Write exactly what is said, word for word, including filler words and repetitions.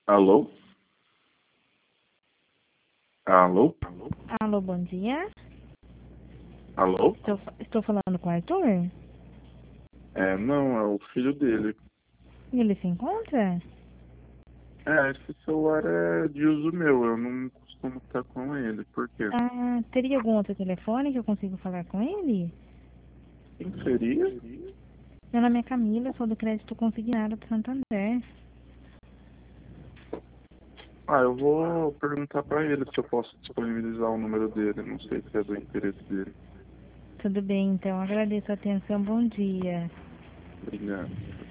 Alô? Alô? Alô, bom dia. Alô? Estou, estou falando com o Arthur? É, não, é o filho dele. Ele se encontra? É, esse celular é de uso meu, eu não costumo estar com ele. Por quê? Ah, teria algum outro telefone que eu consigo falar com ele? Quem seria? Meu nome é Camila, sou do Crédito Consignado do Santander. Ah, eu vou perguntar pra ele se eu posso disponibilizar o número dele. Não sei se é do interesse dele. Tudo bem, então. Agradeço a atenção. Bom dia. Obrigado.